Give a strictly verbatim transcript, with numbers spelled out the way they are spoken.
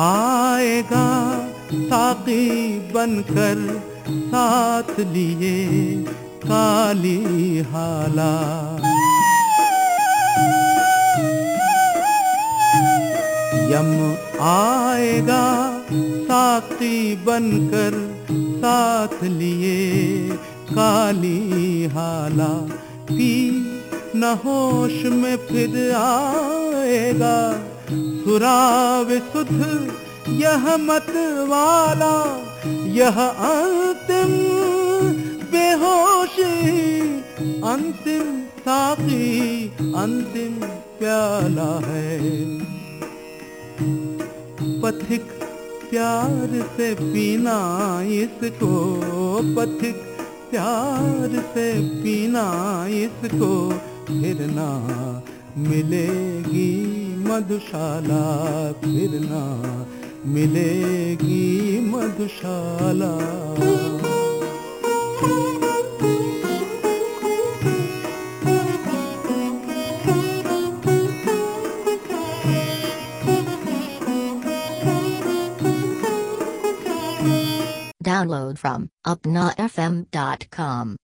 आएगा साक़ी बनकर साथ लिए काली हाला। यम आएगा साक़ी बनकर साथ लिए काली हाला। पी न होश में फिर आएगा सुराव सुध यह मत वाला। यह अंतिम बेहोशी अंतिम साक़ी अंतिम प्याला है। पथिक प्यार से पीना इसको, पथिक प्यार से पीना इसको, फिर ना मिलेगी मधुशाला, फिर ना मिलेगी मधुशाला। Download from upna f m dot com.